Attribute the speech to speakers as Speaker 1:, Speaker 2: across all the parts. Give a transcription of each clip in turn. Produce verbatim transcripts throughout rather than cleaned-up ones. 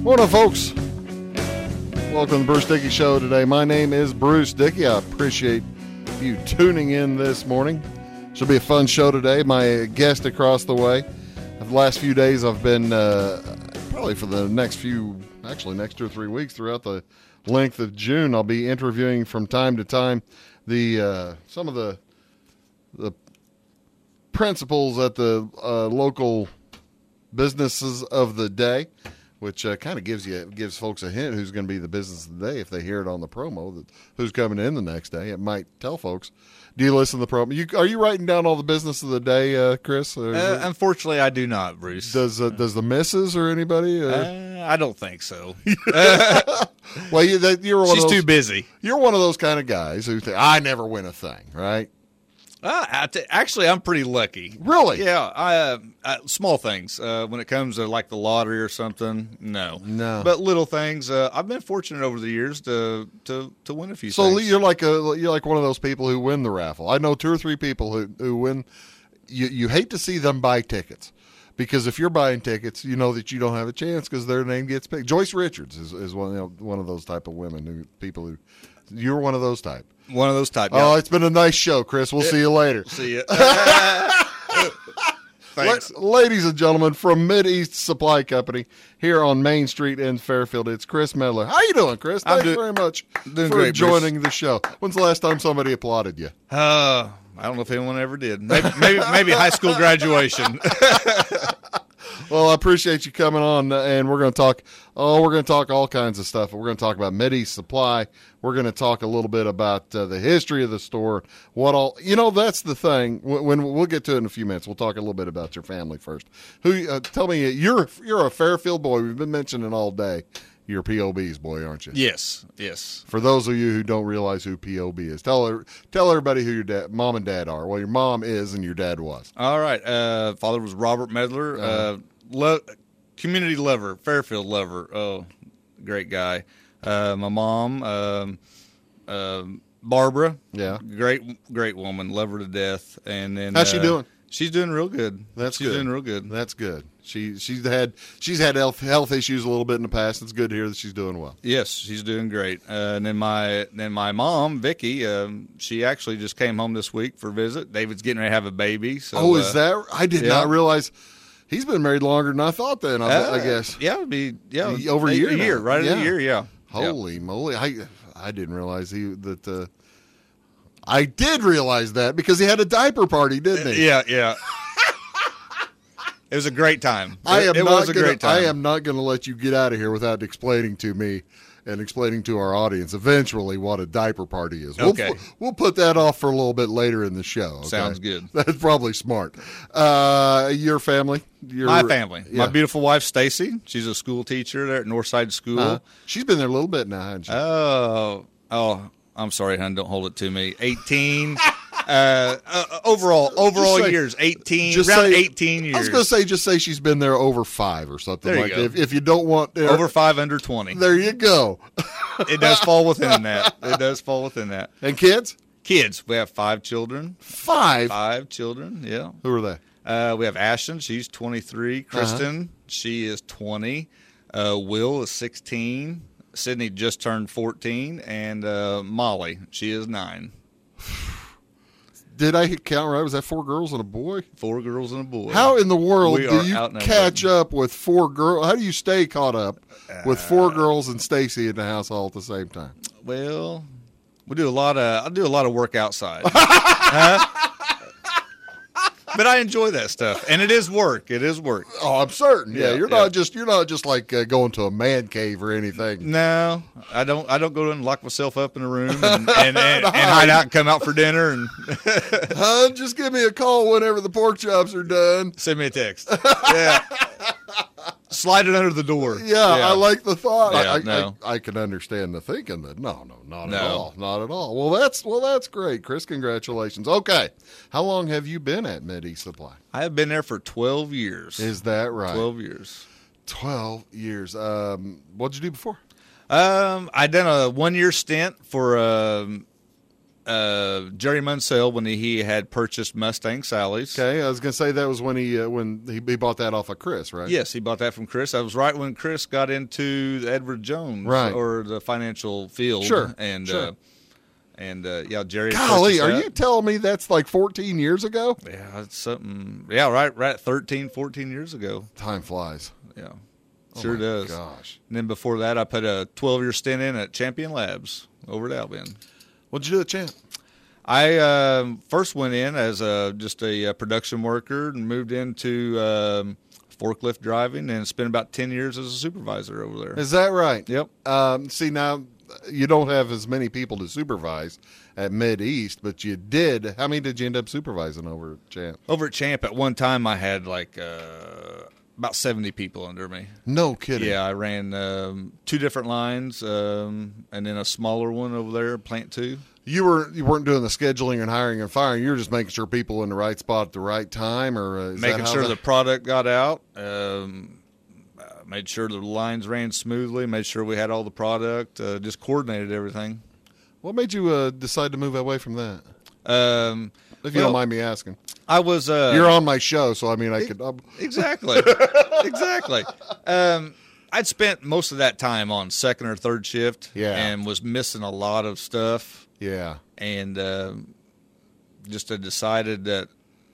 Speaker 1: Morning, folks. Welcome to the Bruce Dickey Show today. My name is Bruce Dickey. I appreciate you tuning in this morning. Should be a fun show today. My guest across the way. The last few days I've been, uh, probably for the next few, actually next two or three weeks throughout the length of June, I'll be interviewing from time to time the uh, some of the the principals at the uh, local businesses of the day, which uh, kind of gives you gives folks a hint who's going to be the business of the day if they hear it on the promo. That who's coming in the next day? It might tell folks. Do you listen to the promo? You, are you writing down all the business of the day, uh, Chris?
Speaker 2: Uh, unfortunately, I do not, Bruce.
Speaker 1: Does uh, does the missus or anybody? Uh...
Speaker 2: Uh, I don't think so.
Speaker 1: Well, you, that, you're one
Speaker 2: She's
Speaker 1: of those,
Speaker 2: too busy.
Speaker 1: You're one of those kind of guys who think I never win a thing, right?
Speaker 2: Uh, I t- actually, I'm pretty lucky.
Speaker 1: Really?
Speaker 2: Yeah. I, uh, uh, small things. Uh, when it comes to like the lottery or something, no.
Speaker 1: No.
Speaker 2: But little things. Uh, I've been fortunate over the years to to, to win a few
Speaker 1: So
Speaker 2: things.
Speaker 1: you're like a you're like one of those people who win the raffle. I know two or three people who who win. You you hate to see them buy tickets because if you're buying tickets, you know that you don't have a chance because their name gets picked. Joyce Richards is, is one you know, one of those type of women who people who you're one of those type.
Speaker 2: One of those type.
Speaker 1: Oh,
Speaker 2: Yeah.
Speaker 1: it's been a nice show, Chris. We'll see you later.
Speaker 2: See ya. Thanks.
Speaker 1: La- ladies and gentlemen, from Mid-East Supply Company here on Main Street in Fairfield, it's Chris Medler. How you doing, Chris?
Speaker 2: I'm
Speaker 1: Thanks
Speaker 2: do-
Speaker 1: very much
Speaker 2: doing
Speaker 1: for
Speaker 2: great,
Speaker 1: joining the show. When's the last time somebody applauded you?
Speaker 2: Uh, I don't know if anyone ever did. Maybe maybe, maybe high school graduation.
Speaker 1: Well, I appreciate you coming on, and we're going to talk. Oh, we're going to talk all kinds of stuff. We're going to talk about Mid-East Supply. We're going to talk a little bit about uh, the history of the store. What all you know? That's the thing. When, when we'll get to it in a few minutes, we'll talk a little bit about your family first. Who? Uh, tell me, you're you're a Fairfield boy. We've been mentioning all day. You're P O B's boy, aren't you?
Speaker 2: Yes. Yes.
Speaker 1: For those of you who don't realize who P O B is, tell her, tell everybody who your dad, mom and dad are. Well, your mom is, and your dad was.
Speaker 2: All right. Uh, father was Robert Medler.
Speaker 1: Uh-huh.
Speaker 2: Uh, lo- community lover, Fairfield lover. Oh, great guy. Uh, my mom, um, uh, Barbara.
Speaker 1: Yeah.
Speaker 2: Great, great woman. Love her to death. And then
Speaker 1: How's she
Speaker 2: uh,
Speaker 1: doing?
Speaker 2: She's doing real good.
Speaker 1: That's
Speaker 2: she's
Speaker 1: good.
Speaker 2: doing real good.
Speaker 1: That's good. She she's had she's had health health issues a little bit in the past. It's good to hear that she's doing well.
Speaker 2: Yes, she's doing great. Uh, and then my then my mom, Vicky, um, she actually just came home this week for a visit. David's getting ready to have a baby. So,
Speaker 1: oh, is
Speaker 2: uh,
Speaker 1: that? I did
Speaker 2: yeah.
Speaker 1: not realize he's been married longer than I thought. Then I,
Speaker 2: uh,
Speaker 1: I guess.
Speaker 2: Yeah, it'd be yeah
Speaker 1: Over a year
Speaker 2: a year,
Speaker 1: now.
Speaker 2: right?
Speaker 1: Yeah.
Speaker 2: A year, yeah.
Speaker 1: Holy moly! I I didn't realize he that. Uh, I did realize that because he had a diaper party, didn't he?
Speaker 2: Yeah, yeah. It was a great time.
Speaker 1: I am
Speaker 2: it, it
Speaker 1: not
Speaker 2: was a
Speaker 1: gonna,
Speaker 2: great time.
Speaker 1: I am not going to let you get out of here without explaining to me and explaining to our audience eventually what a diaper party is.
Speaker 2: Okay.
Speaker 1: We'll, we'll put that off for a little bit later in the show. Okay?
Speaker 2: Sounds good.
Speaker 1: That's probably smart. Uh, your family? Your,
Speaker 2: My family.
Speaker 1: yeah.
Speaker 2: My beautiful wife, Stacy. She's a school teacher there at Northside School.
Speaker 1: Uh, she's been there a little bit now, hasn't she?
Speaker 2: Oh, oh, I'm sorry, hon. Don't hold it to me. eighteen. uh, uh, overall, overall
Speaker 1: say-
Speaker 2: years, eighteen.
Speaker 1: just
Speaker 2: around
Speaker 1: say-
Speaker 2: eighteen years.
Speaker 1: I was going to say, just say she's been there over five or something
Speaker 2: There you
Speaker 1: like
Speaker 2: go.
Speaker 1: that. If, if you don't want... Uh,
Speaker 2: Over five, under twenty.
Speaker 1: There you go.
Speaker 2: It does fall within that. It does fall within that.
Speaker 1: And kids?
Speaker 2: Kids. We have five children.
Speaker 1: Five?
Speaker 2: Five children, yeah.
Speaker 1: Who are they?
Speaker 2: Uh, we have Ashton. She's twenty-three. Kristen, she is twenty. Uh, Will is sixteen. Sydney just turned fourteen. And uh, Molly, she is nine.
Speaker 1: Did I count right? Was that four girls and a boy?
Speaker 2: Four girls and a boy.
Speaker 1: How in the world
Speaker 2: We
Speaker 1: do
Speaker 2: are
Speaker 1: you
Speaker 2: outnumbered.
Speaker 1: catch up with four girls? How do you stay caught up with
Speaker 2: Uh,
Speaker 1: four girls and Stacy in the house all at the same time?
Speaker 2: Well, we do a lot of. I do a lot of work outside. Huh? But I enjoy that stuff, and it is work. It is work.
Speaker 1: Oh, I'm certain. Yeah,
Speaker 2: Yeah,
Speaker 1: you're
Speaker 2: yeah.
Speaker 1: not just you're not just like uh, going to a man cave or anything.
Speaker 2: No, I don't. I don't go in and lock myself up in a room and, and, and, and hide out and come out for dinner and
Speaker 1: Huh? Just give me a call whenever the pork chops are done.
Speaker 2: send me a text. Yeah, slide it under the door.
Speaker 1: Yeah, I like the thought.
Speaker 2: Yeah,
Speaker 1: I, I,
Speaker 2: no.
Speaker 1: I, I can understand the thinking that no, no, not
Speaker 2: No.
Speaker 1: at all, not at all. Well, that's well, that's great, Chris. Congratulations. Okay, how long have you been at Mid-East Supply?
Speaker 2: I have been there for twelve years.
Speaker 1: Is that right?
Speaker 2: twelve years.
Speaker 1: Twelve years. Um, what did you do before?
Speaker 2: Um, I done a one year stint for um, uh, Jerry Munsell when he had purchased Mustang Sally's.
Speaker 1: Okay, I was going to say that was when he uh, when he, he bought that off of Chris, right?
Speaker 2: Yes, he bought that from Chris. That was right when Chris got into the Edward Jones
Speaker 1: Right.
Speaker 2: or the financial field.
Speaker 1: Sure,
Speaker 2: And,
Speaker 1: sure.
Speaker 2: Uh, and uh, yeah, Jerry.
Speaker 1: Golly,
Speaker 2: purchased
Speaker 1: are
Speaker 2: that.
Speaker 1: you telling me that's like fourteen years ago?
Speaker 2: Yeah, it's something. Yeah, right, right. thirteen, fourteen years ago.
Speaker 1: Time flies.
Speaker 2: Yeah,
Speaker 1: Oh
Speaker 2: sure
Speaker 1: my
Speaker 2: does.
Speaker 1: Gosh.
Speaker 2: And then before that, I put a twelve-year stint in at Champion Labs over at Albion.
Speaker 1: What'd you do at Champ?
Speaker 2: I um, first went in as a, just a, uh production worker and moved into um, forklift driving and spent about ten years as a supervisor over there.
Speaker 1: Is that right?
Speaker 2: Yep.
Speaker 1: Um, see, now you don't have as many people to supervise at Mid East, but you did. How many did you end up supervising over at Champ?
Speaker 2: Over at Champ, at one time, I had like uh, about seventy people under me.
Speaker 1: No kidding.
Speaker 2: Yeah, I ran um, two different lines um, and then a smaller one over there, Plant Two.
Speaker 1: You were you weren't doing the scheduling and hiring and firing. You were just making sure people were in the right spot at the right time, or uh, is
Speaker 2: Making
Speaker 1: that how
Speaker 2: sure
Speaker 1: the,
Speaker 2: the product got out. Um, uh, made sure the lines ran smoothly. Made sure we had all the product. Uh, just coordinated everything.
Speaker 1: What made you uh, decide to move away from that?
Speaker 2: Um,
Speaker 1: If you
Speaker 2: well,
Speaker 1: don't mind me asking,
Speaker 2: I was. Uh,
Speaker 1: you're on my show, so I mean, I could. Um,
Speaker 2: Exactly. exactly. Um, I'd spent most of that time on second or third shift,
Speaker 1: Yeah.
Speaker 2: and was missing a lot of stuff.
Speaker 1: yeah,
Speaker 2: And um, just had decided that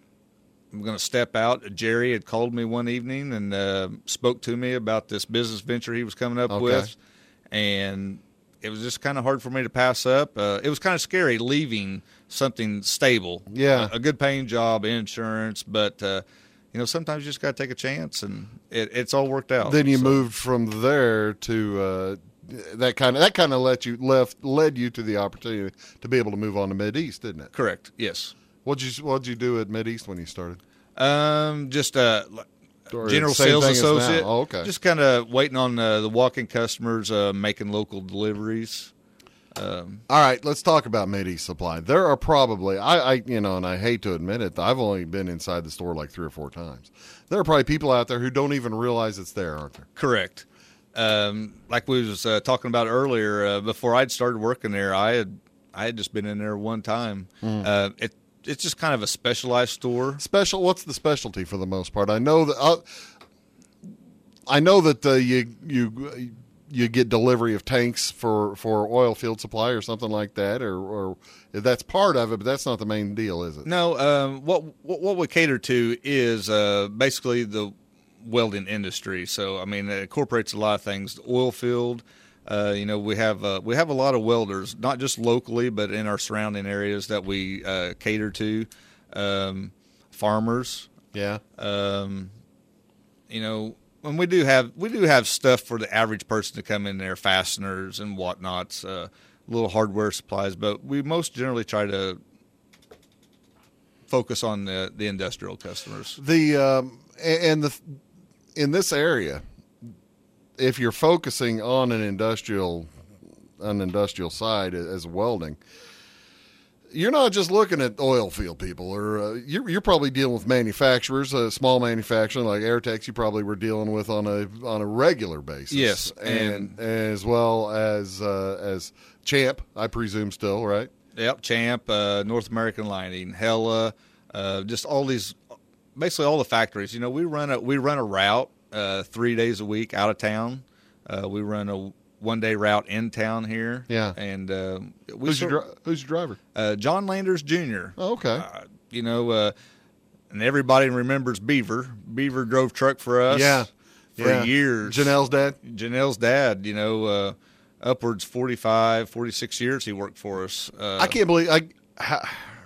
Speaker 2: I'm going to step out. Jerry had called me one evening and uh, spoke to me about this business venture he was coming up
Speaker 1: Okay.
Speaker 2: with, and it was just kind of hard for me to pass up. Uh, it was kind of scary leaving something stable,
Speaker 1: Yeah.
Speaker 2: a, a good paying job, insurance, but uh, you know, sometimes you just got to take a chance, and it, it's all worked out.
Speaker 1: then you
Speaker 2: So,
Speaker 1: moved from there to uh, that kind of that kind of let you left led you to the opportunity to be able to move on to Mid East, didn't it?
Speaker 2: correct. Yes.
Speaker 1: What'd you What'd you do at Mid East when you started?
Speaker 2: Um, just uh,
Speaker 1: Or
Speaker 2: general
Speaker 1: same
Speaker 2: sales
Speaker 1: thing as now?
Speaker 2: associate.
Speaker 1: Oh, okay.
Speaker 2: Just kind of waiting on uh, the walk-in customers, uh, making local deliveries. Um,
Speaker 1: All right, let's talk about Mid East Supply. There are probably, I, I, you know, and I hate to admit it, I've only been inside the store like three or four times. There are probably people out there who don't even realize it's there, aren't there?
Speaker 2: correct. Um, like we was uh, talking about earlier, uh, before I'd started working there, I had I had just been in there one time.
Speaker 1: Mm.
Speaker 2: Uh, it it's just kind of a specialized store.
Speaker 1: Special. What's the specialty for the most part? I know that. Uh, I know that uh, you you you get delivery of tanks for, for oil field supply or something like that, or, or that's part of it, but that's not the main deal, is it?
Speaker 2: No, um, what, what what we cater to is uh, basically the welding industry. So I mean, it incorporates a lot of things. The oil field, uh, you know, we have uh, we have a lot of welders, not just locally, but in our surrounding areas that we uh, cater to. Um, farmers,
Speaker 1: Yeah.
Speaker 2: um, you know, and we do have we do have stuff for the average person to come in there, fasteners and whatnots, uh, little hardware supplies, but we most generally try to focus on the the industrial customers.
Speaker 1: The um, a- and the in this area, if you're focusing on an industrial an industrial side as welding, you're not just looking at oil field people, or uh, you're, you're probably dealing with manufacturers, uh, small manufacturing like Airtex. You probably were dealing with on a on a regular basis.
Speaker 2: Yes,
Speaker 1: and,
Speaker 2: and-
Speaker 1: as well as uh, as Champ, I presume, still right.
Speaker 2: Yep, Champ, uh, North American Lining, Hella, uh, just all these, basically all the factories. You know, we run a we run a route uh, three days a week out of town. Uh, we run a one day route in town here.
Speaker 1: Yeah.
Speaker 2: and uh, we
Speaker 1: Who's your
Speaker 2: sort-
Speaker 1: dri- Who's your driver?
Speaker 2: uh, John Landers Junior
Speaker 1: Oh, okay.
Speaker 2: Uh, you know, uh, and everybody remembers Beaver. Beaver drove truck for us.
Speaker 1: Yeah.
Speaker 2: for
Speaker 1: Yeah.
Speaker 2: years.
Speaker 1: Janelle's dad.
Speaker 2: Janelle's dad. You know, uh, upwards forty-five, forty-six years he worked for us. Uh,
Speaker 1: I can't believe I. ha-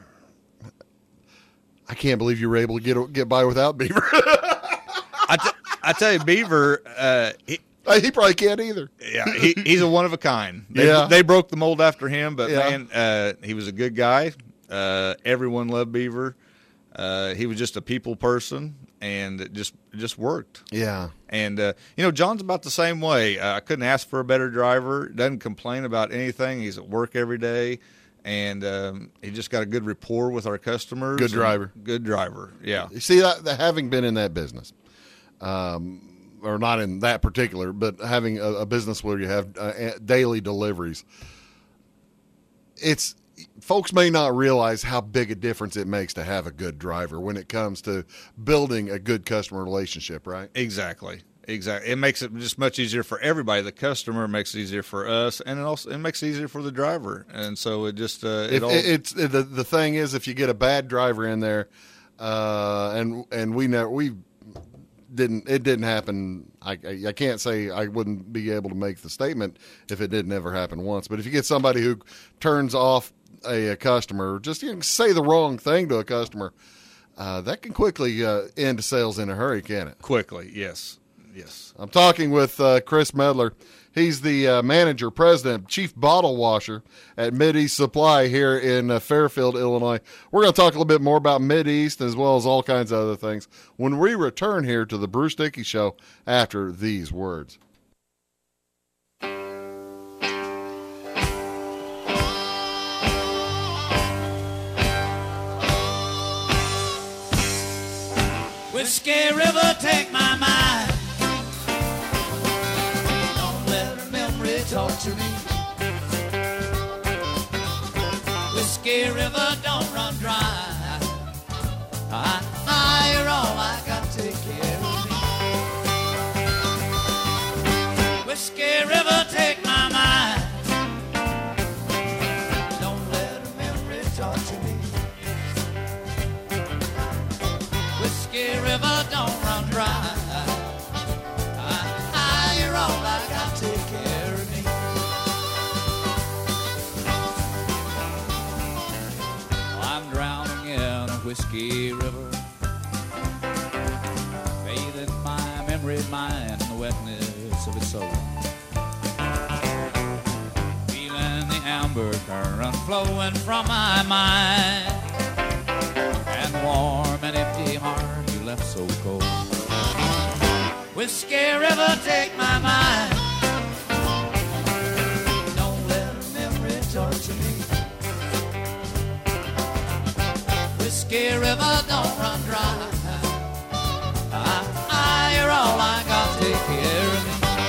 Speaker 1: I can't believe you were able to get get by without Beaver.
Speaker 2: I, t- I tell you, Beaver, uh, he,
Speaker 1: he probably can't either.
Speaker 2: yeah, he, he's a one of a kind. They,
Speaker 1: Yeah.
Speaker 2: they broke the mold after him, but
Speaker 1: Yeah.
Speaker 2: man, uh, he was a good guy. Uh, everyone loved Beaver. Uh, he was just a people person, and it just it just worked.
Speaker 1: Yeah.
Speaker 2: And uh, you know, John's about the same way. Uh, I couldn't ask for a better driver. Doesn't complain about anything. He's at work every day, and um, he just got a good rapport with our customers.
Speaker 1: Good driver.
Speaker 2: And good driver. Yeah.
Speaker 1: You see that, that having been in that business, um, or not in that particular, but having a, a business where you have uh, daily deliveries, it's folks may not realize how big a difference it makes to have a good driver when it comes to building a good customer relationship, right?
Speaker 2: Exactly. Exactly. It makes it just much easier for everybody. The customer makes it easier for us, and it also it makes it easier for the driver. And so it just uh, it
Speaker 1: if,
Speaker 2: all
Speaker 1: it's the the thing is, if you get a bad driver in there, uh, and and we never we didn't it didn't happen. I, I I can't say I wouldn't be able to make the statement if it didn't ever happen once. But if you get somebody who turns off a, a customer, just you know, say the wrong thing to a customer, uh, that can quickly uh, end sales in a hurry, can't it?
Speaker 2: quickly. Yes. Yes.
Speaker 1: I'm talking with uh, Chris Medler. He's the uh, manager, president, chief bottle washer at Mideast Supply here in uh, Fairfield, Illinois. We're going to talk a little bit more about Mideast as well as all kinds of other things when we return here to the Bruce Dickey Show after these words.
Speaker 3: Whiskey River, take my mind. Don't let her memory torture me. Whiskey River, don't run dry. I, I, you're all I got to take care of me. Whiskey River, take my mind. Don't let her memory torture me. Whiskey River, don't run dry. I, I, you're all I got to take care of me. I'm drowning in a whiskey river, bathing my memory mind in the wetness of its soul. Feeling the amber current flowing from my mind, and warm and empty heart you left so cold. Whiskey River, take my mind. Don't let her memory torture me. Whiskey River, don't run dry. I, I, you're all I got to take care of me.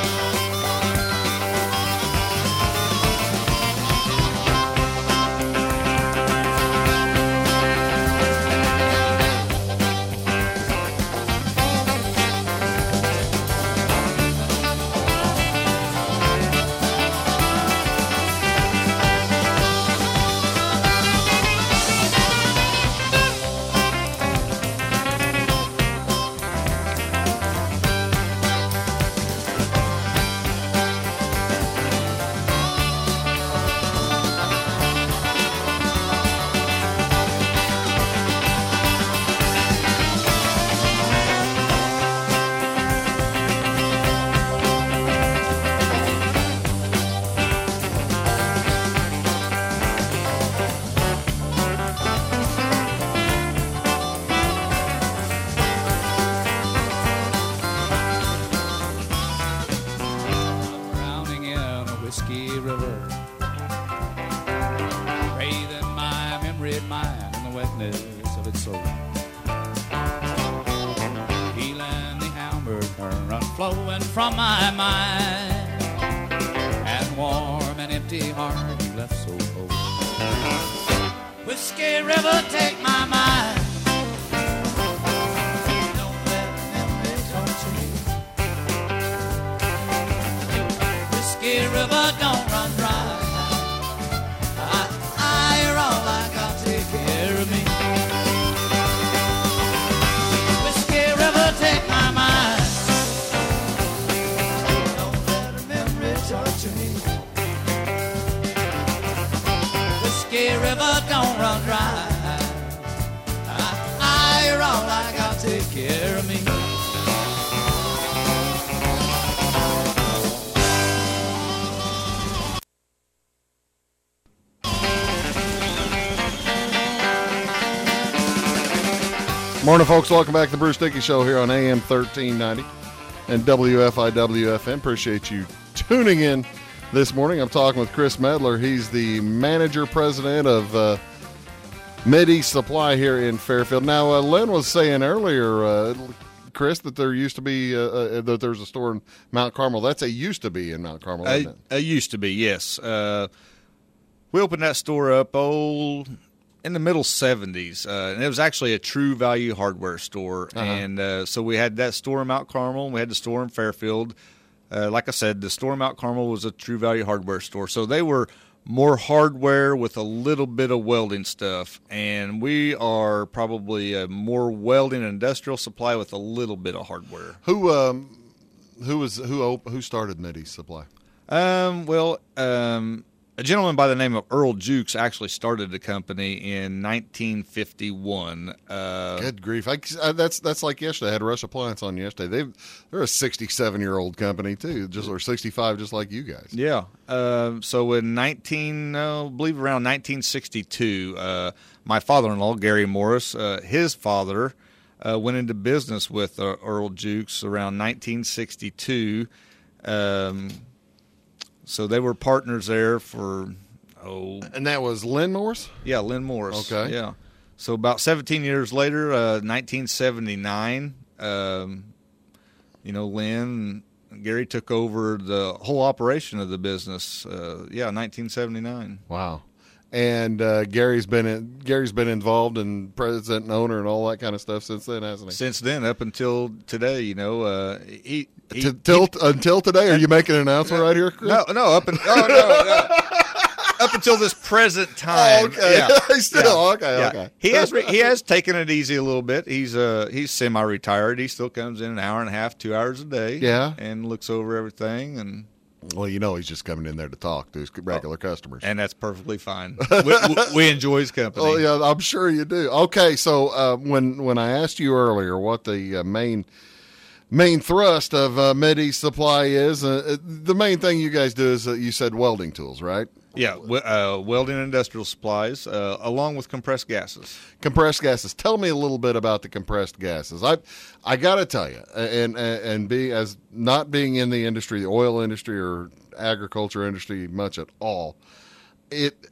Speaker 3: Flowing from my mind, and warm and empty heart you left so cold. Whiskey River, take my mind. Don't let memory torture me. Whiskey River, don't run dry. I, I, you're all I got to take care of me. Whiskey River, take my mind. Whiskey River, don't run dry. I, I, you're all I got to take care of me.
Speaker 1: Morning, folks. Welcome back to the Bruce Dickey Show here on A M thirteen ninety and W F I W F M. Appreciate you tuning in this morning. I'm talking with Chris Medler. He's the manager president of uh, Mideast Supply here in Fairfield. Now, uh, Lynn was saying earlier, uh, Chris, that there used to be uh, uh, that there's a store in Mount Carmel. That's a used to be in Mount Carmel, isn't
Speaker 2: A,
Speaker 1: it?
Speaker 2: a used to be, yes. Uh, we opened that store up, oh, in the middle seventies. Uh, and it was actually a True Value hardware store.
Speaker 1: Uh-huh.
Speaker 2: And uh, so we had that store in Mount Carmel, and we had the store in Fairfield. Uh, like I said, the store in Mount Carmel was a True Value hardware store. So they were more hardware with a little bit of welding stuff. And we are probably a more welding and industrial supply with a little bit of hardware.
Speaker 1: Who um, who was who op- who started Mitty's Supply?
Speaker 2: Um, well, um, a gentleman by the name of Earl Jukes actually started the company in nineteen fifty-one. Uh,
Speaker 1: Good grief! I, I, that's that's like yesterday. I had Rush Appliance on yesterday. They they're a sixty-seven year old company too, just or sixty-five, just like you guys.
Speaker 2: Yeah. Uh, so in nineteen, uh, I believe around nineteen sixty-two, uh, my father-in-law Gary Morris, uh, his father, uh, went into business with uh, Earl Jukes around nineteen sixty-two. Um, So they were partners there for, oh.
Speaker 1: And that was Lynn Morris?
Speaker 2: Yeah, Lynn Morris.
Speaker 1: Okay.
Speaker 2: Yeah. So about seventeen years later, uh, nineteen seventy-nine, um, you know, Lynn, Gary took over the whole operation of the business. Uh, yeah, nineteen seventy-nine.
Speaker 1: Wow. And uh, Gary's been in, Gary's been involved in president and owner and all that kind of stuff since then, hasn't he?
Speaker 2: Since then, up until today, you know, uh, he, he,
Speaker 1: T- till,
Speaker 2: he
Speaker 1: until today, are you making an announcement right here, Chris?
Speaker 2: no, no, up and, oh, no, no. Up until this present time.
Speaker 1: Oh, okay.
Speaker 2: Yeah.
Speaker 1: Still,
Speaker 2: Yeah.
Speaker 1: okay,
Speaker 2: Yeah.
Speaker 1: okay.
Speaker 2: He has re- he has taken it easy a little bit. He's uh he's semi-retired. He still comes in an hour and a half, two hours a day.
Speaker 1: Yeah.
Speaker 2: And looks over everything, and
Speaker 1: Well, you know he's just coming in there to talk to his regular customers.
Speaker 2: and that's perfectly fine. we, we, we enjoy his company.
Speaker 1: Oh, yeah, I'm sure you do. Okay, so uh, when when I asked you earlier what the uh, main main thrust of uh, Mitty's Supply is, uh, the main thing you guys do is uh, you said welding tools, right?
Speaker 2: Yeah, w- uh, welding and industrial supplies, uh, along with compressed gases.
Speaker 1: Compressed gases. Tell me a little bit about the compressed gases. I I got to tell you, and, and and be as not being in the industry, the oil industry or agriculture industry much at all, it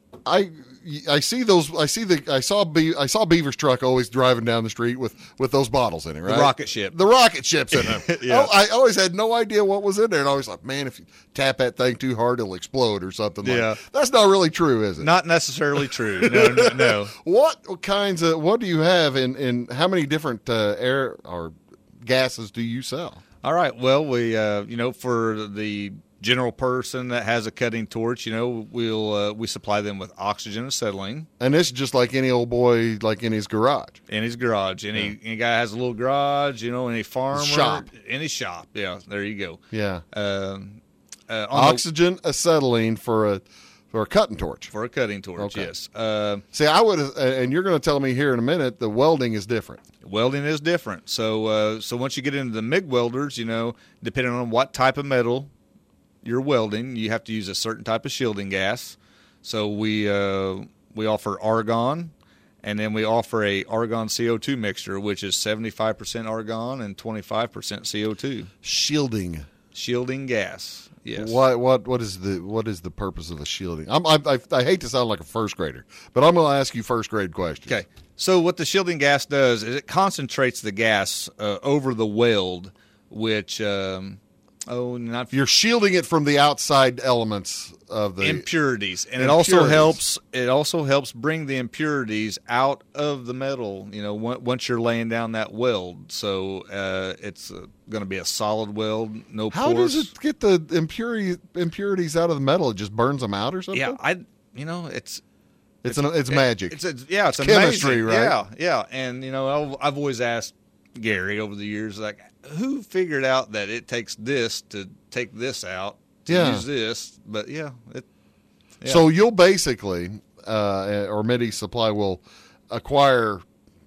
Speaker 1: I I see those I see the I saw Be, I saw Beaver's truck always driving down the street with, with those bottles in it, right?
Speaker 2: The rocket ship.
Speaker 1: The rocket ships in them.
Speaker 2: Yeah.
Speaker 1: Oh, I always had no idea what was in there, and I always thought, man, if you tap that thing too hard, it'll explode or something.
Speaker 2: Yeah.
Speaker 1: Like that. That's not really true, is it?
Speaker 2: Not necessarily true. No, no, no.
Speaker 1: What kinds of what do you have in, in how many different uh, air or gases do you sell?
Speaker 2: All right. Well, we uh, you know, for the general person that has a cutting torch, you know, we'll uh, we supply them with oxygen acetylene
Speaker 1: And this is just like any old boy, like in his garage.
Speaker 2: in his garage. Any any guy has a little garage, you know, any farmer,
Speaker 1: Shop.
Speaker 2: any shop. Yeah, there you go.
Speaker 1: Yeah,
Speaker 2: Um, uh, on the-
Speaker 1: oxygen acetylene for a for a cutting torch.
Speaker 2: for a cutting torch.
Speaker 1: Okay.
Speaker 2: Yes. Uh,
Speaker 1: See, I would, and you're going to tell me here in a minute, the welding is different.
Speaker 2: welding is different. So uh, so once you get into the MIG welders, you know, depending on what type of metal you're welding, you have to use a certain type of shielding gas. So we uh, we offer argon, and then we offer a argon C O two mixture, which is seventy-five percent argon and twenty-five percent C O two.
Speaker 1: Shielding.
Speaker 2: Shielding gas. Yes.
Speaker 1: What what what is the what is the purpose of the shielding? I'm, I, I I hate to sound like a first grader, but I'm going to ask you first grade questions.
Speaker 2: Okay. So what the shielding gas does is it concentrates the gas uh, over the weld, which um, oh not
Speaker 1: You're shielding it from the outside elements of the
Speaker 2: impurities, and it also
Speaker 1: Impurities.
Speaker 2: helps. It also helps bring the impurities out of the metal. You know, on- once you're laying down that weld, so uh, it's uh, going to be a solid weld, no
Speaker 1: How
Speaker 2: pores.
Speaker 1: does it get the impurity, impurities out of the metal? It just burns them out or something?
Speaker 2: Yeah, I. You know, it's
Speaker 1: it's an, it's magic.
Speaker 2: It's, it's yeah, it's,
Speaker 1: It's chemistry,
Speaker 2: amazing.
Speaker 1: right?
Speaker 2: Yeah, yeah, and you know, I've, I've always asked Gary over the years, like, who figured out that it takes this to take this out to
Speaker 1: Yeah.
Speaker 2: use this? But yeah, it. Yeah.
Speaker 1: So you'll basically, uh, or Mitty's Supply will acquire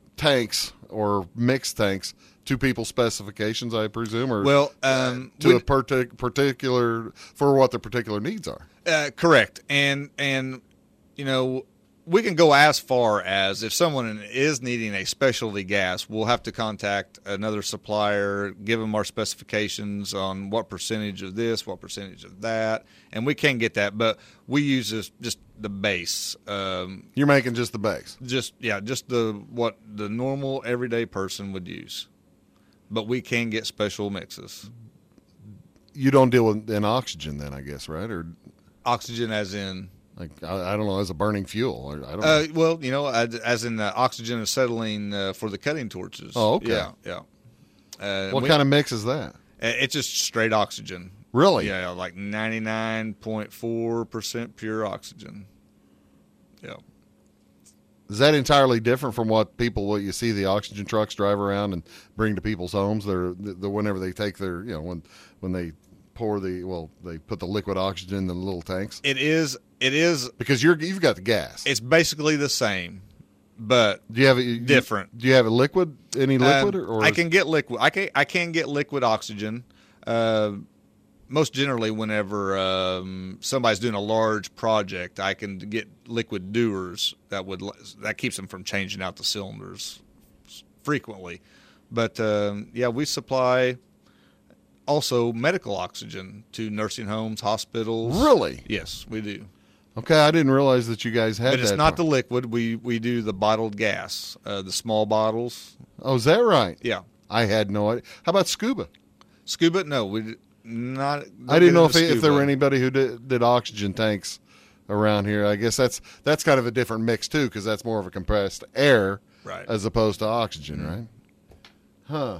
Speaker 1: tanks or mixed tanks to people's specifications, I presume, or
Speaker 2: well, um,
Speaker 1: to
Speaker 2: we-
Speaker 1: a partic- particular for what the particular needs are.
Speaker 2: Uh, correct, and and you know, we can go as far as if someone is needing a specialty gas, we'll have to contact another supplier, give them our specifications on what percentage of this, what percentage of that, and we can get that. But we use this, just the base, um,
Speaker 1: You're making just the base.
Speaker 2: just yeah, just the what the normal everyday person would use. But we can get special mixes.
Speaker 1: You don't deal with in oxygen then, I guess, right? Or
Speaker 2: Oxygen, as in
Speaker 1: Like I, I don't know, as a burning fuel. Or, I don't
Speaker 2: Uh,
Speaker 1: know.
Speaker 2: well, you know, as as in uh, oxygen and acetylene uh, for the cutting torches.
Speaker 1: Oh, okay.
Speaker 2: Yeah, yeah. Uh,
Speaker 1: What
Speaker 2: we-
Speaker 1: kind of mix is that?
Speaker 2: It's just straight oxygen.
Speaker 1: Really?
Speaker 2: Yeah, like ninety-nine point four percent pure oxygen. Yeah.
Speaker 1: Is that entirely different from what people, what you see the oxygen trucks drive around and bring to people's homes? They're the, the whenever they take their, you know, when when they pour the, well, they put the liquid oxygen in the little tanks.
Speaker 2: It is. It is.
Speaker 1: Because you're you've got the gas.
Speaker 2: It's basically the same, but
Speaker 1: Do you have it
Speaker 2: different.
Speaker 1: Do you have a liquid? Any liquid?
Speaker 2: Um,
Speaker 1: or
Speaker 2: I can get liquid. I can. I can get liquid oxygen. Uh, most generally, whenever um, somebody's doing a large project, I can get liquid dewars that would that keeps them from changing out the cylinders frequently. But um, yeah, we supply also medical oxygen to nursing homes, hospitals.
Speaker 1: Really?
Speaker 2: Yes, we do.
Speaker 1: Okay, I didn't realize that you guys had
Speaker 2: But it's
Speaker 1: that.
Speaker 2: not the liquid. We we do the bottled gas, uh, the small bottles.
Speaker 1: Oh, is that right?
Speaker 2: Yeah.
Speaker 1: I had no idea. How about scuba?
Speaker 2: Scuba? No, we not.
Speaker 1: I didn't know if,
Speaker 2: if
Speaker 1: if there were anybody who did, did oxygen tanks around here. I guess that's that's kind of a different mix too, because that's more of a compressed air,
Speaker 2: Right.
Speaker 1: as opposed to oxygen, mm-hmm. right? Huh.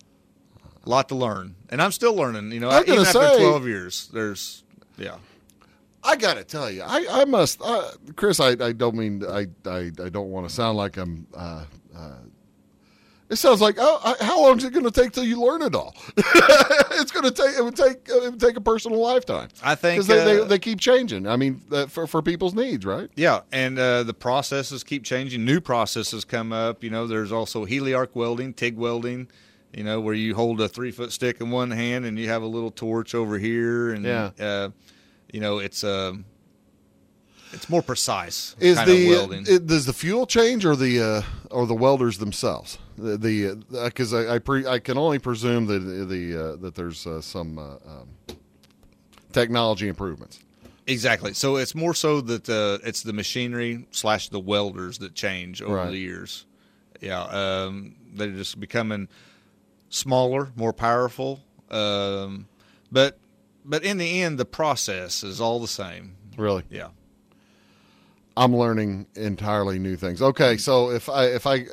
Speaker 2: A lot to learn, and I'm still learning. You know,
Speaker 1: I'm
Speaker 2: even
Speaker 1: gonna
Speaker 2: after
Speaker 1: say-
Speaker 2: twelve years, there's yeah.
Speaker 1: I gotta tell you, I, I must, uh, Chris. I, I don't mean I, I I don't want to sound like I'm. Uh, uh, it sounds like oh, I, how long is it going to take till you learn it all? It's going to take. It would take. It would take a personal lifetime.
Speaker 2: I think
Speaker 1: because they,
Speaker 2: uh,
Speaker 1: they they keep changing. I mean, uh, for for people's needs, right?
Speaker 2: Yeah, and uh, the processes keep changing. New processes come up. You know, there's also heliarc welding, TIG welding. You know, where you hold a three foot stick in one hand and you have a little torch over here, and
Speaker 1: Yeah.
Speaker 2: uh, you know, it's um, it's more precise
Speaker 1: Is
Speaker 2: kind
Speaker 1: the
Speaker 2: of welding.
Speaker 1: it, does the fuel change or the uh, or the welders themselves? The because I I, pre, I can only presume that the uh, that there's uh, some uh, um, technology improvements.
Speaker 2: Exactly. So it's more so that uh, it's the machinery slash the welders that change over
Speaker 1: Right.
Speaker 2: the years. Yeah, um, they're just becoming smaller, more powerful. Um, but but in the end, the process is all the same.
Speaker 1: Really,
Speaker 2: Yeah.
Speaker 1: I'm learning entirely new things. Okay, so if I if I,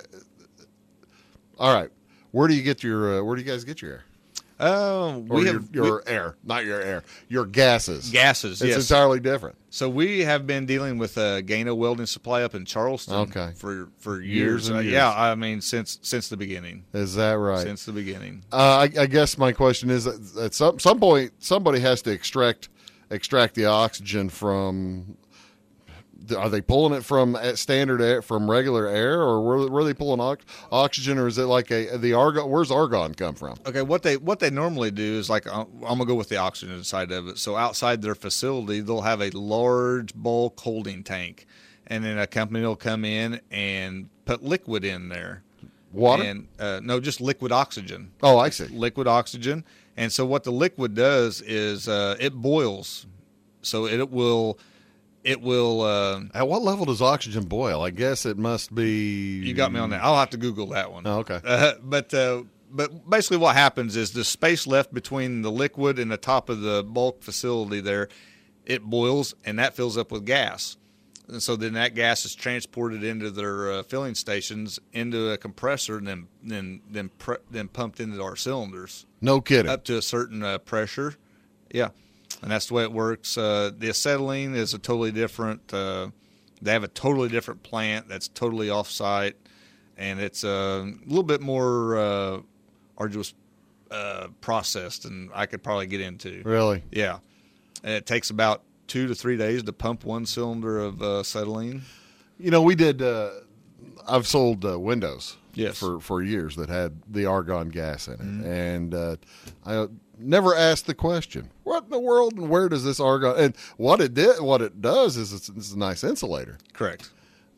Speaker 1: all right, where do you get your uh, where do you guys get your air?
Speaker 2: Uh,
Speaker 1: Or
Speaker 2: we
Speaker 1: your,
Speaker 2: have
Speaker 1: your air, not your air, your gases.
Speaker 2: we, gases.
Speaker 1: It's
Speaker 2: yes.
Speaker 1: entirely different.
Speaker 2: So we have been dealing with uh, Gano Welding Supply up in Charleston.
Speaker 1: Okay.
Speaker 2: For for
Speaker 1: Years
Speaker 2: years.
Speaker 1: and
Speaker 2: Uh,
Speaker 1: years.
Speaker 2: Yeah, I mean since since the beginning.
Speaker 1: Is that right?
Speaker 2: Since the beginning.
Speaker 1: Uh, I, I guess my question is that at some some point somebody has to extract extract the oxygen from. Are they pulling it from standard air, from regular air, or were, were they pulling ox, oxygen, or is it like a the argon? Where's argon come from?
Speaker 2: Okay, what they what they normally do is like I'm gonna go with the oxygen side of it. So outside their facility, they'll have a large bulk holding tank, and then a company will come in and put liquid in there.
Speaker 1: Water?
Speaker 2: And uh, no, just liquid oxygen.
Speaker 1: Oh, I see.
Speaker 2: Liquid oxygen, and so what the liquid does is uh, it boils, so it will it will. Uh,
Speaker 1: At what level does oxygen boil? I guess it must be.
Speaker 2: you got me on that. I'll have to Google that one.
Speaker 1: Oh, okay.
Speaker 2: Uh, but uh, but basically, what happens is the space left between the liquid and the top of the bulk facility there, it boils and that fills up with gas, and so then that gas is transported into their uh, filling stations into a compressor and then then then pre- then pumped into our cylinders
Speaker 1: No kidding.
Speaker 2: up to a certain uh, pressure. Yeah, and that's the way it works. Uh, the acetylene is a totally different. Uh, they have a totally different plant that's totally off-site, and it's uh, a little bit more uh, arduous uh, process than I could probably get into.
Speaker 1: Really?
Speaker 2: Yeah, and it takes about two to three days to pump one cylinder of uh, acetylene.
Speaker 1: You know, we did. Uh, I've sold uh, windows.
Speaker 2: Yes.
Speaker 1: For for years that had the argon gas in it,
Speaker 2: Mm-hmm.
Speaker 1: and uh, I never asked the question, what in the world and where does this argon? And what it did, what it does is it's, it's a nice insulator.
Speaker 2: Correct.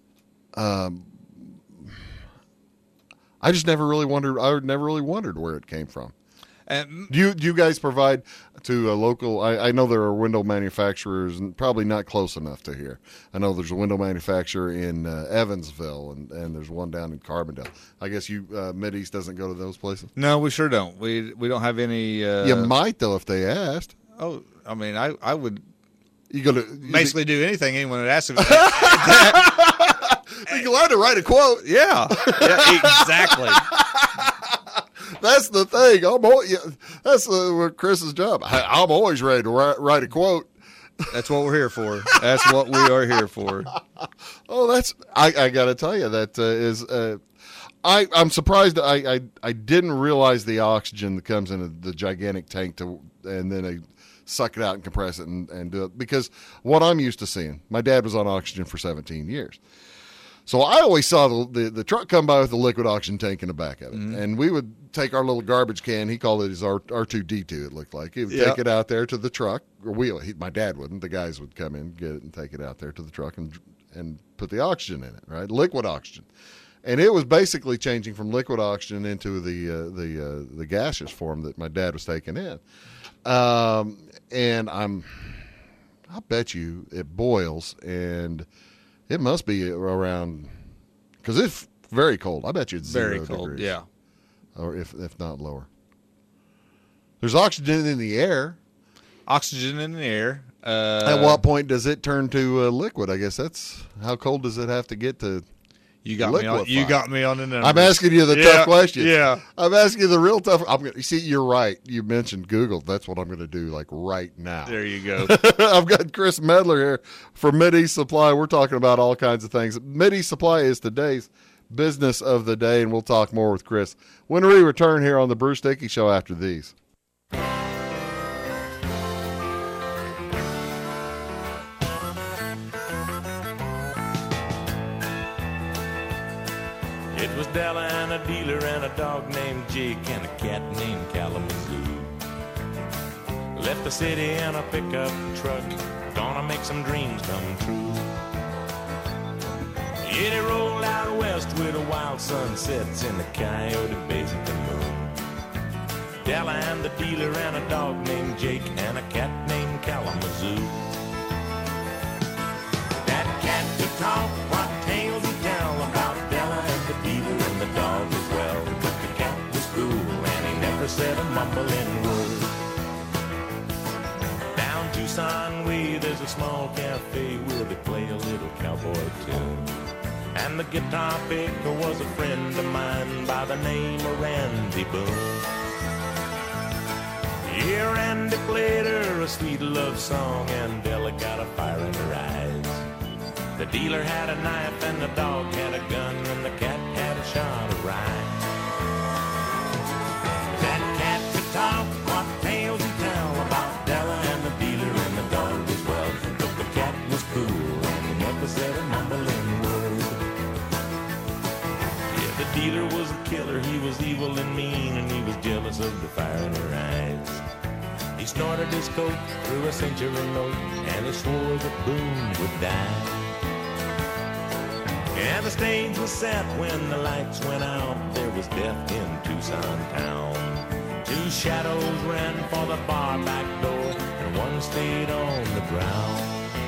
Speaker 1: I just never really wondered. I never really wondered where it came from.
Speaker 2: And
Speaker 1: Do you do you guys provide to a local? I, I know there are window manufacturers, and probably not close enough to here. I know there's a window manufacturer in uh, Evansville, and, and there's one down in Carbondale. I guess you uh, Mideast doesn't go to those places.
Speaker 2: no, we sure don't. We we don't have any. Uh,
Speaker 1: You might though if they asked.
Speaker 2: Oh, I mean, I, I would
Speaker 1: You gonna
Speaker 2: basically do anything anyone would ask him.
Speaker 1: Be glad to write a quote.
Speaker 2: Yeah, yeah, exactly.
Speaker 1: That's the thing. I'm always, yeah, that's uh, Chris's job. I, I'm always ready to write, write a quote.
Speaker 2: That's what we're here for. That's what we are here for.
Speaker 1: Oh, that's I, I got to tell you that uh, is. Uh, I I'm surprised. I, I I didn't realize the oxygen that comes in the gigantic tank to, and then they suck it out and compress it and, and do it. Because what I'm used to seeing, my dad was on oxygen for seventeen years. So I always saw the, the, the truck come by with a liquid oxygen tank in the back of it. Mm-hmm. And we would take our little garbage can. He called it his R, R2D2, it looked like. He would
Speaker 2: yep.
Speaker 1: take it out there to the truck. Or we, he, my dad wouldn't. The guys would come in, get it, and take it out there to the truck and and put the oxygen in it, right? Liquid oxygen. And it was basically changing from liquid oxygen into the uh, the uh, the gaseous form that my dad was taking in. Um, and I'm, I bet you it boils and it must be around, because it's very cold. I bet you it's
Speaker 2: very
Speaker 1: zero
Speaker 2: cold,
Speaker 1: degrees,
Speaker 2: yeah,
Speaker 1: or if if not lower. There's oxygen in the air.
Speaker 2: Oxygen in the air. Uh,
Speaker 1: At what point does it turn to uh, liquid? I guess that's how cold does it have to get to?
Speaker 2: You got liquefy? me on. You got me on the numbers.
Speaker 1: I'm asking you the
Speaker 2: yeah,
Speaker 1: tough questions.
Speaker 2: Yeah,
Speaker 1: I'm asking you the real tough. I'm gonna, you see, you're right. You mentioned Google. That's what I'm going to do, like right now.
Speaker 2: There you go.
Speaker 1: I've got Chris Medler here from Mid-East Supply. We're talking about all kinds of things. Mid-East Supply is today's business of the day, and we'll talk more with Chris when we return here on the Bruce Dickey Show after these.
Speaker 4: It was Della and a dealer and a dog named Jake and a cat named Kalamazoo. Left the city in a pickup truck, gonna make some dreams come true. Yeah, they rolled out west with the wild sunsets in the Coyote Basin moon. Della and the dealer and a dog named Jake and a cat named Kalamazoo. That cat could talk, what tales he tell about Della and the dealer and the dog as well. But the cat was cool and he never said a mumbling word. Down Tucson way there's a small cafe where they play a little cowboy tune. And the guitar picker was a friend of mine by the name of Randy Boone. Yeah, Randy played her a sweet love song and Della got a fire in her eyes. The dealer had a knife and the dog had a gun and the cat had a shot of rye. That cat could talk, what tales he tell about Della and the dealer and the dog as well. But the cat was cool and he never said a mumbling word. Yeah, the dealer was a killer, he was evil and mean and he was jealous of the fire in her eyes. He snorted his coat through a century note and he swore that Boone would die. And the stage was set when the lights went out. There was death in Tucson town. Two shadows ran for the bar back door, and one stayed on the ground.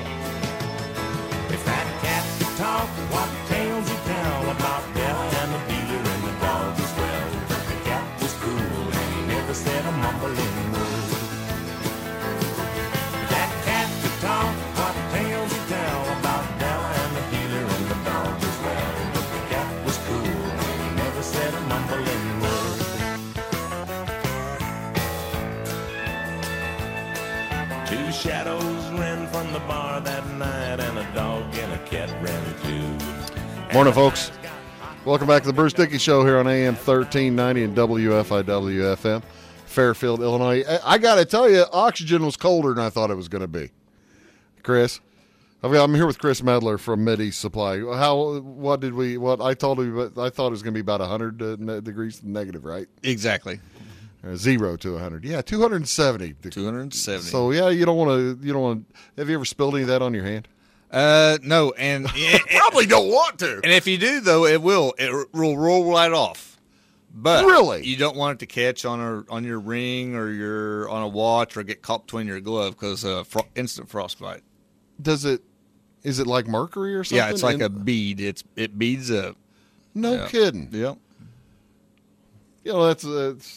Speaker 4: If that cat could talk, what tales he'd tell about Della and the dealer and the dog as well. The cat was cool, and he never said a mumbling word. That cat could talk, what tales he'd tell about Della and the dealer and the dog as well. But the cat was cool, and he never said a mumbling word. Two shadows ran from the bar that night, and a dog and a cat ran too.
Speaker 1: Morning, folks. Welcome back to the Bruce Dickey Show here on A M thirteen ninety and W F I W F M, Fairfield, Illinois. I, I got to tell you, oxygen was colder than I thought it was going to be. Chris, I've got, I'm here with Chris Medler from Mid-East Supply. How? What did we? What I told you? I thought it was going to be about one hundred uh, degrees negative, right?
Speaker 2: Exactly.
Speaker 1: Uh, zero to one hundred. Yeah, two hundred seventy.
Speaker 2: two hundred seventy.
Speaker 1: So yeah, you don't want to. You don't want. Have you ever spilled any of that on your hand?
Speaker 2: Uh, no, and it,
Speaker 1: Probably don't want to.
Speaker 2: And if you do, though, it will. It will roll right off. But
Speaker 1: really,
Speaker 2: you don't want it to catch on a, on your ring or your on a watch or get caught between your glove because uh, fro- instant frostbite.
Speaker 1: Does it? Is it like mercury or something?
Speaker 2: Yeah, it's like
Speaker 1: In,
Speaker 2: a bead. It's it beads up.
Speaker 1: No
Speaker 2: yeah.
Speaker 1: kidding.
Speaker 2: Yep.
Speaker 1: You know, that's uh, it's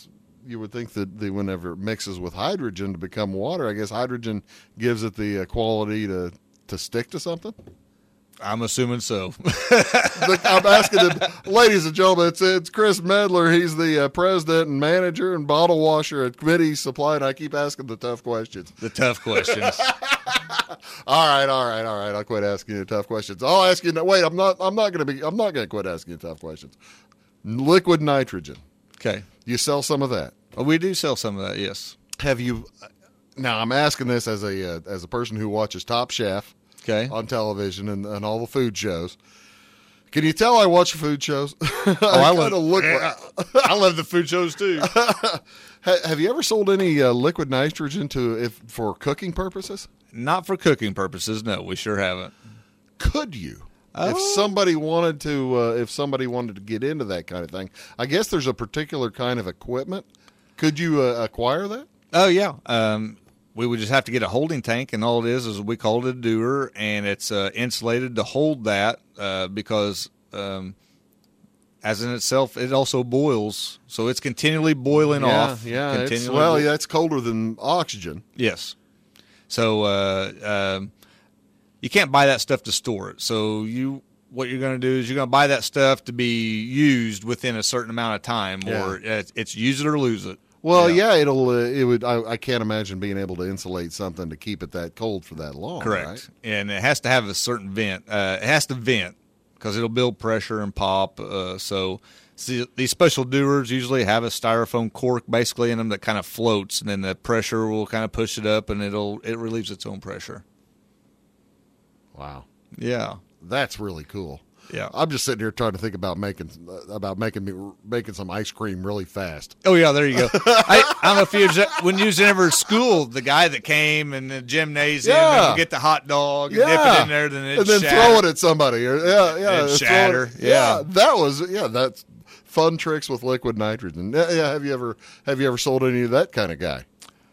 Speaker 1: you would think that the whenever it mixes with hydrogen to become water, I guess hydrogen gives it the uh, quality to to stick to something.
Speaker 2: I'm assuming so.
Speaker 1: Look, I'm asking the ladies and gentlemen, it's, it's Chris Medler. He's the uh, president and manager and bottle washer at Committee Supply, and I keep asking the tough questions.
Speaker 2: The tough questions.
Speaker 1: All right, all right, all right. I'll quit asking you tough questions. I'll ask you. Wait, I'm not. I'm not going to be. I'm not going to quit asking you tough questions. Liquid nitrogen.
Speaker 2: Okay.
Speaker 1: You sell some of that.
Speaker 2: Well, we do sell some of that. Yes.
Speaker 1: Have you? Now, I'm asking this as a uh, as a person who watches Top Chef.
Speaker 2: Okay.
Speaker 1: On television and, and all the food shows. Can you tell I watch food shows?
Speaker 2: Oh, I, I love
Speaker 1: look
Speaker 2: yeah,
Speaker 1: like...
Speaker 2: I love the food shows too.
Speaker 1: Have you ever sold any uh, liquid nitrogen to if for cooking purposes?
Speaker 2: Not for cooking purposes. No, we sure haven't.
Speaker 1: Could you?
Speaker 2: Oh.
Speaker 1: If somebody wanted to, uh, if somebody wanted to get into that kind of thing, I guess there's a particular kind of equipment. Could you uh, acquire that?
Speaker 2: Oh yeah. Um, We would just have to get a holding tank, and all it is is we call it a dewar, and it's uh, insulated to hold that uh, because, um, as in itself, it also boils, so it's continually boiling
Speaker 1: yeah,
Speaker 2: off.
Speaker 1: Yeah,
Speaker 2: continually
Speaker 1: it's, well,
Speaker 2: bo-
Speaker 1: yeah, it's colder than oxygen.
Speaker 2: Yes. So uh, uh, you can't buy that stuff to store it. So you, what you're going to do is you're going to buy that stuff to be used within a certain amount of time,
Speaker 1: Yeah.
Speaker 2: or it's, it's use it or lose it.
Speaker 1: Well,
Speaker 2: Yeah.
Speaker 1: yeah, it'll. Uh, it would. I, I can't imagine being able to insulate something to keep it that cold for that long.
Speaker 2: Correct.
Speaker 1: Right?
Speaker 2: And it has to have a certain vent. Uh, it has to vent because it'll build pressure and pop. Uh, so see, these special dewars usually have a styrofoam cork basically in them that kind of floats, and then the pressure will kind of push it up, and it'll it relieves its own pressure.
Speaker 1: Wow,
Speaker 2: Yeah.
Speaker 1: that's really cool.
Speaker 2: Yeah.
Speaker 1: I'm just sitting here trying to think about making about making me making some ice cream really fast.
Speaker 2: Oh yeah, there you go. I, I don't know if you was, when you was ever at school, the guy that came in the gymnasium
Speaker 1: Yeah.
Speaker 2: and would get the hot dog and
Speaker 1: Yeah.
Speaker 2: dip it in there, then it'd
Speaker 1: and then
Speaker 2: shatter.
Speaker 1: throw it at somebody. Or, yeah, yeah,
Speaker 2: It'd
Speaker 1: throw
Speaker 2: shatter,
Speaker 1: it-
Speaker 2: yeah.
Speaker 1: that was yeah. That's fun tricks with liquid nitrogen. Yeah, yeah. Have you ever have you ever sold any of that kind of guy?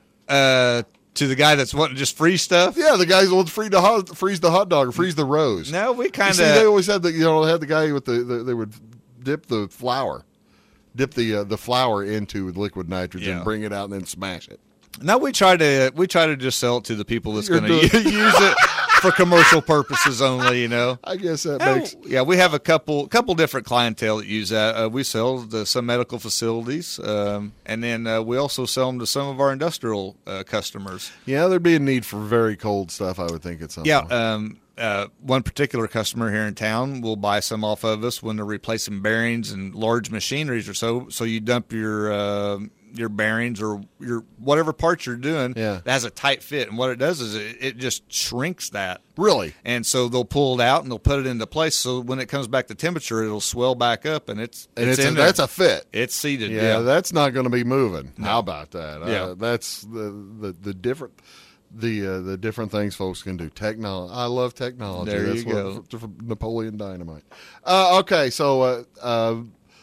Speaker 2: Uh, to the guy that's wanting to just free stuff.
Speaker 1: Yeah, the guys will freeze the hot, freeze the hot dog or freeze the rose.
Speaker 2: No, we
Speaker 1: You
Speaker 2: kind
Speaker 1: see, they
Speaker 2: of.
Speaker 1: always had the you know they had the guy with the, the they would dip the flour, dip the uh, the flour into liquid nitrogen,
Speaker 2: Yeah.
Speaker 1: bring it out, and then smash it.
Speaker 2: No, we try to we try to just sell it to the people that's
Speaker 1: You're
Speaker 2: going to
Speaker 1: doing-
Speaker 2: use it for commercial purposes only. You know.
Speaker 1: I guess that
Speaker 2: Oh,
Speaker 1: makes
Speaker 2: yeah, we have a couple couple different clientele that use that. Uh, we sell to some medical facilities, um, and then uh, we also sell them to some of our industrial uh, customers.
Speaker 1: yeah. There'd be a need for very cold stuff, I would think, at some
Speaker 2: Yeah,
Speaker 1: point.
Speaker 2: um, uh, one particular customer here in town will buy some off of us when they're replacing bearings and large machineries or so. So you dump your uh, your bearings or your whatever parts you're doing
Speaker 1: Yeah.
Speaker 2: that has a tight fit, and what it does is it, it just shrinks that.
Speaker 1: Really?
Speaker 2: And so they'll pull it out and they'll put it into place. So when it comes back to temperature, it'll swell back up, and it's
Speaker 1: And
Speaker 2: it's,
Speaker 1: it's,
Speaker 2: in
Speaker 1: a,
Speaker 2: there.
Speaker 1: that's a fit.
Speaker 2: It's seated.
Speaker 1: Yeah,
Speaker 2: Yeah,
Speaker 1: that's not going to be moving. How about that?
Speaker 2: Yeah.
Speaker 1: Uh, that's the, the the different the uh, the different things folks can do. Technology. I love technology.
Speaker 2: There
Speaker 1: that's
Speaker 2: you go.
Speaker 1: What, for, for Napoleon Dynamite. Uh, okay, so uh, uh,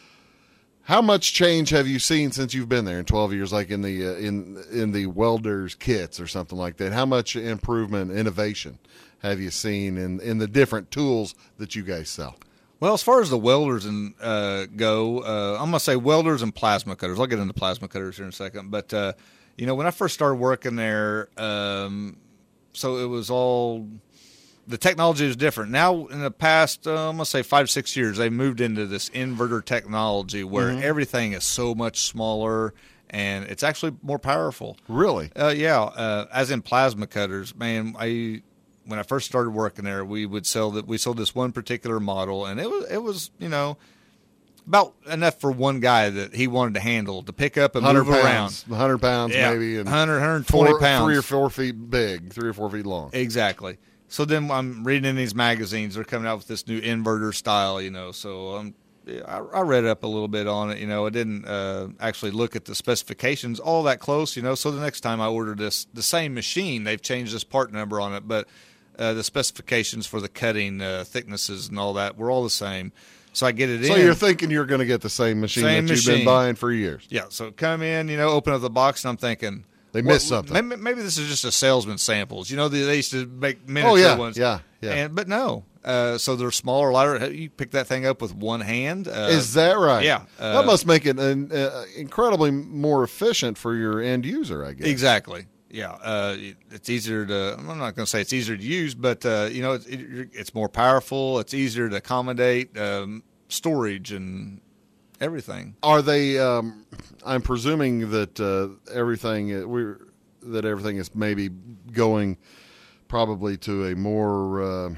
Speaker 1: how much change have you seen since you've been there in twelve years? Like in the uh, in in the welders kits or something like that. How much improvement, innovation have you seen in in the different tools that you guys sell?
Speaker 2: Well, as far as the welders and uh, go, uh, I'm going to say welders and plasma cutters. I'll get into plasma cutters here in a second. But, uh, you know, when I first started working there, um, so it was all – the technology is different. Now, in the past, uh, I'm going to say five, six years, they moved into this inverter technology where
Speaker 1: Mm-hmm.
Speaker 2: everything is so much smaller and it's actually more powerful.
Speaker 1: Really?
Speaker 2: Uh, yeah, uh, as in plasma cutters, man. I when I first started working there, we would sell that. We sold this one particular model, and it was it was you know about enough for one guy that he wanted to handle to pick up and
Speaker 1: one hundred
Speaker 2: move
Speaker 1: pounds,
Speaker 2: around.
Speaker 1: one hundred pounds
Speaker 2: Yeah,
Speaker 1: maybe, and
Speaker 2: one hundred, one hundred twenty
Speaker 1: four,
Speaker 2: pounds,
Speaker 1: three or four feet big, three or four feet long.
Speaker 2: exactly. So then I'm reading in these magazines, they're coming out with this new inverter style, you know. So um, I, I read up a little bit on it, you know. I didn't uh, actually look at the specifications all that close, you know. So the next time I ordered this, the same machine, they've changed this part number on it, but uh, the specifications for the cutting uh, thicknesses and all that were all the same. So I get it
Speaker 1: So
Speaker 2: in.
Speaker 1: you're thinking you're going to get the same machine
Speaker 2: Same
Speaker 1: that you've been
Speaker 2: machine.
Speaker 1: buying for years.
Speaker 2: Yeah, so come in, you know, open up the box, and I'm thinking
Speaker 1: They
Speaker 2: what-
Speaker 1: missed something.
Speaker 2: Maybe, maybe this is just a salesman samples. You know, they they used to make miniature
Speaker 1: Oh, yeah,
Speaker 2: ones.
Speaker 1: yeah, yeah.
Speaker 2: And but no, Uh, so they're smaller, lighter. You pick that thing up with one hand. Uh,
Speaker 1: Is that right?
Speaker 2: Yeah. Uh,
Speaker 1: that must make it an, uh, incredibly more efficient for your end user, I guess.
Speaker 2: Exactly. Yeah. Uh, it, it's easier to, I'm not going to say it's easier to use, but, uh, you know, it's, it, it's more powerful. It's easier to accommodate um, storage and everything.
Speaker 1: Are they, um, I'm presuming that uh, everything, uh, we're, that everything is maybe going probably to a more uh,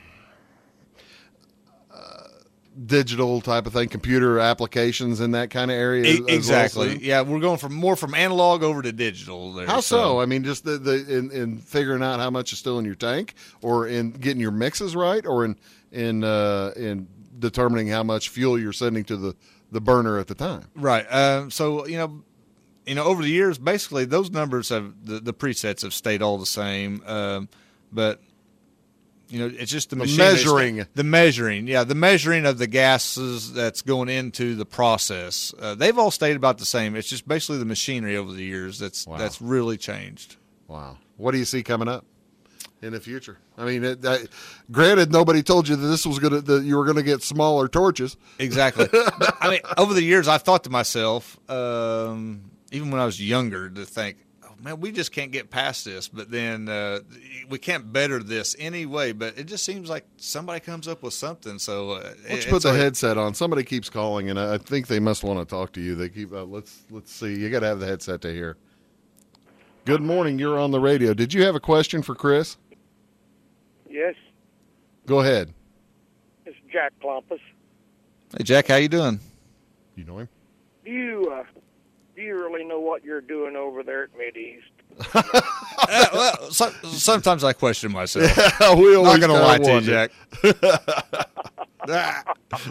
Speaker 1: uh, digital type of thing, computer applications in that kind of area.
Speaker 2: E-
Speaker 1: as well,
Speaker 2: exactly.
Speaker 1: so?
Speaker 2: Yeah, we're going from more from analog over to digital. There,
Speaker 1: How so? I mean, just the, the in, in figuring out how much is still in your tank, or in getting your mixes right, or in in uh, in determining how much fuel you're sending to the, the burner at the time.
Speaker 2: Right. Um, so you know, you know, over the years, basically those numbers have the, the presets have stayed all the same, um, but. You know, it's just the,
Speaker 1: The
Speaker 2: machine
Speaker 1: measuring.
Speaker 2: The measuring, yeah, the measuring of the gases that's going into the process. Uh, they've all stayed about the same. It's just basically the machinery over the years that's
Speaker 1: Wow.
Speaker 2: that's really changed.
Speaker 1: Wow. What do you see coming up in the future? I mean, it, that, granted, nobody told you that this was gonna that you were gonna get smaller torches.
Speaker 2: Exactly. But, I mean, over the years, I've thought to myself, um, even when I was younger, to think, oh, man, we just can't get past this. But then uh, we can't better this anyway. But it just seems like somebody comes up with something. So uh,
Speaker 1: Why don't
Speaker 2: it-
Speaker 1: you put
Speaker 2: it's
Speaker 1: the
Speaker 2: like-
Speaker 1: headset on? Somebody keeps calling, and I I think they must want to talk to you. They keep. Uh, let's let's see. You got to have the headset to hear. Good morning. You're on the radio. Did you have a question for Chris?
Speaker 5: Yes,
Speaker 1: Go ahead.
Speaker 5: it's Jack Klompus.
Speaker 2: Hey, Jack, how you doing?
Speaker 1: You know him?
Speaker 5: Do you uh, do you really know what you're doing over there at Mideast?
Speaker 2: Uh, well, so, sometimes I question myself.
Speaker 1: we
Speaker 2: Not
Speaker 1: always
Speaker 2: going to lie
Speaker 1: kinda
Speaker 2: to you,
Speaker 1: wonder.
Speaker 2: Jack.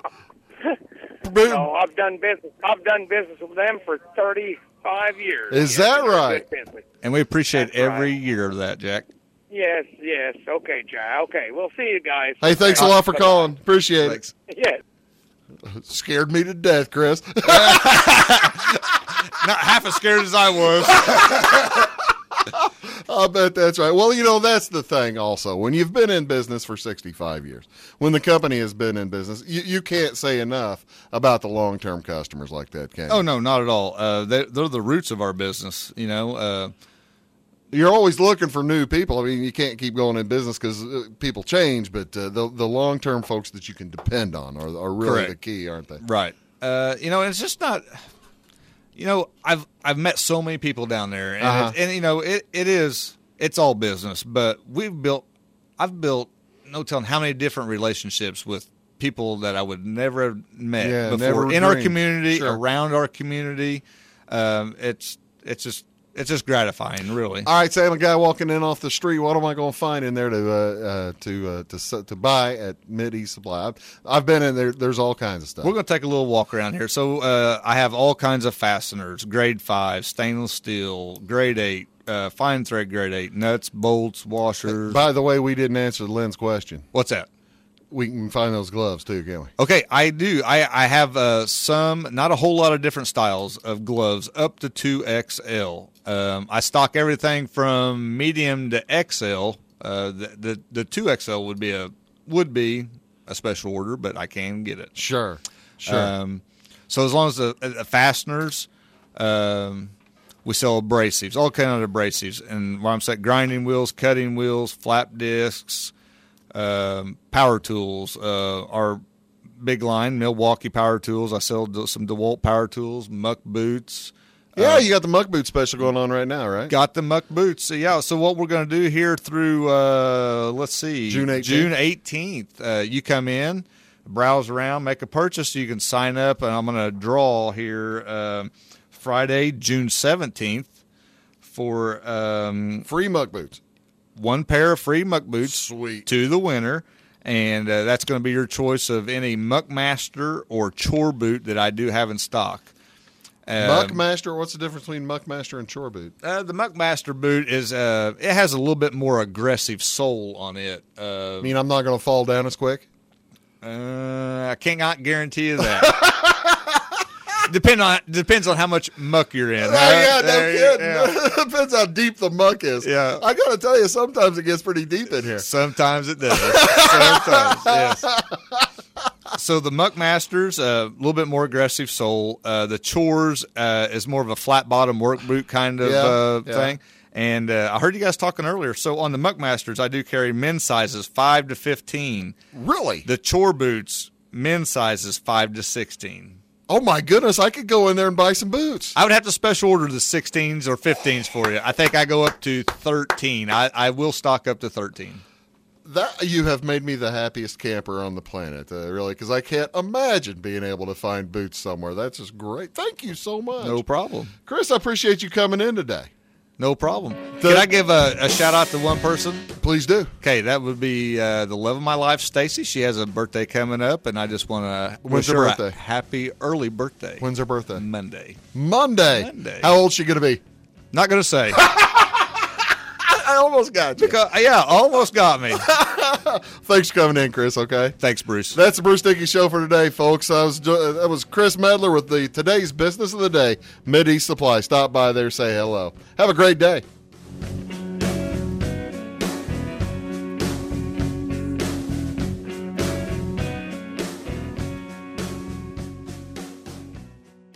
Speaker 5: No, I've done business. I've done business with them for thirty-five years.
Speaker 1: Is
Speaker 5: Yes,
Speaker 1: that
Speaker 5: they're
Speaker 1: right?
Speaker 5: good business.
Speaker 2: And we appreciate
Speaker 5: That's
Speaker 2: every
Speaker 5: right.
Speaker 2: year of that, Jack.
Speaker 5: Yes, yes. Okay, Jack. Okay, we'll see you guys.
Speaker 1: Hey, thanks a lot for calling. Appreciate
Speaker 2: Thanks.
Speaker 5: Yes.
Speaker 1: it. Scared me to death, Chris.
Speaker 2: Not half as scared as I was.
Speaker 1: I bet that's right. Well, you know, that's the thing also. When you've been in business for sixty-five years, when the company has been in business, you, you can't say enough about the long-term customers like that, can you?
Speaker 2: Oh, no, not at all. Uh, they, they're the roots of our business, you know. Uh,
Speaker 1: You're always looking for new people. I mean, you can't keep going in business because uh, people change, but uh, the, the long-term folks that you can depend on are, are really
Speaker 2: Correct.
Speaker 1: the key, aren't they?
Speaker 2: right. Uh, you know, and it's just not... You know, I've I've met so many people down there, and,
Speaker 1: Uh-huh.
Speaker 2: it, and you know, it, it is it's all business. But we've built, I've built no telling how many different relationships with people that I would never have met
Speaker 1: Yeah,
Speaker 2: before
Speaker 1: never
Speaker 2: in our
Speaker 1: dreamed.
Speaker 2: community,
Speaker 1: Sure.
Speaker 2: around our community. Um, it's it's just it's just gratifying, really.
Speaker 1: All right, Sam, a guy walking in off the street. What am I going to find in there to uh, uh, to uh, to s- to buy at Mideast Supply? I've, I've been in there. There's all kinds of stuff.
Speaker 2: We're going to take a little walk around here. So uh, I have all kinds of fasteners: grade five, stainless steel, grade eight, uh, fine thread grade eight, nuts, bolts, washers.
Speaker 1: By the way, we didn't answer Lynn's question.
Speaker 2: What's that?
Speaker 1: We can find those gloves too, can't we?
Speaker 2: Okay, I do. I, I have uh, some, not a whole lot of different styles of gloves, up to two X L. Um, I stock everything from medium to X L. Uh, the, the the two X L would be a would be a special order, but I can get it.
Speaker 1: Sure, sure.
Speaker 2: Um, so as long as the, the fasteners, um, we sell abrasives, all kind of abrasives, and what I'm saying, grinding wheels, cutting wheels, flap discs, um, power tools. Uh, our big line, Milwaukee Power Tools. I sell some DeWalt Power Tools, muck boots.
Speaker 1: yeah,
Speaker 2: uh,
Speaker 1: you got the muck boot special going on right now, right?
Speaker 2: Got the muck boots. So, yeah. So what we're going to do here through, uh, let's see,
Speaker 1: June eighteenth.
Speaker 2: June eighteenth. Uh, you come in, browse around, make a purchase. You can sign up, and I'm going to draw here um Friday, June seventeenth, for um,
Speaker 1: Free muck boots.
Speaker 2: one pair of free muck boots
Speaker 1: Sweet.
Speaker 2: to the winner. And uh, that's going to be your choice of any Muckmaster or Chore boot that I do have in stock. Um,
Speaker 1: Muckmaster. What's the difference between Muckmaster and Chore boot?
Speaker 2: Uh, the Muckmaster boot is uh, it has a little bit more aggressive sole on it. Uh,
Speaker 1: I mean, I'm not going to fall down as quick.
Speaker 2: uh, I cannot guarantee you that. Depend on depends on how much muck you're in.
Speaker 1: Oh,
Speaker 2: huh?
Speaker 1: yeah, no
Speaker 2: There-
Speaker 1: kidding.
Speaker 2: yeah.
Speaker 1: Depends how deep the muck is.
Speaker 2: Yeah.
Speaker 1: I got to tell you, sometimes it gets pretty deep in here.
Speaker 2: Sometimes it does. Sometimes, yes. So the Muck Masters, a uh, little bit more aggressive sole. Uh, the Chores uh, is more of a flat bottom work boot kind of
Speaker 1: Yeah,
Speaker 2: uh,
Speaker 1: yeah.
Speaker 2: thing. And uh, I heard you guys talking earlier. So on the Muck Masters, I do carry men's sizes five to fifteen.
Speaker 1: Really?
Speaker 2: The Chore boots, men's sizes five to sixteen.
Speaker 1: Oh, my goodness. I could go in there and buy some boots.
Speaker 2: I would have to special order the sixteens or fifteens for you. I think I go up to thirteen. I, I will stock up to thirteen.
Speaker 1: That you have made me the happiest camper on the planet, uh, really, because I can't imagine being able to find boots somewhere. That's just great. Thank you so much.
Speaker 2: No problem.
Speaker 1: Chris, I appreciate you coming in today.
Speaker 2: No problem. Can I give a, a shout out to one person?
Speaker 1: Please do.
Speaker 2: Okay, that would be uh, the love of my life, Stacy. She has a birthday coming up, and I just want to
Speaker 1: When's
Speaker 2: wish
Speaker 1: her
Speaker 2: her
Speaker 1: birthday?
Speaker 2: a happy early birthday.
Speaker 1: When's her birthday?
Speaker 2: Monday.
Speaker 1: Monday.
Speaker 2: Monday.
Speaker 1: How old's she going to be?
Speaker 2: Not going to say.
Speaker 1: I almost got you.
Speaker 2: because, yeah, almost got me.
Speaker 1: Thanks for coming in, Chris, okay?
Speaker 2: Thanks, Bruce.
Speaker 1: That's the Bruce Dickey Show for today, folks. I was uh, That was Chris Medler with the today's business of the day, Mideast Supply. Stop by there, say hello. Have a great day.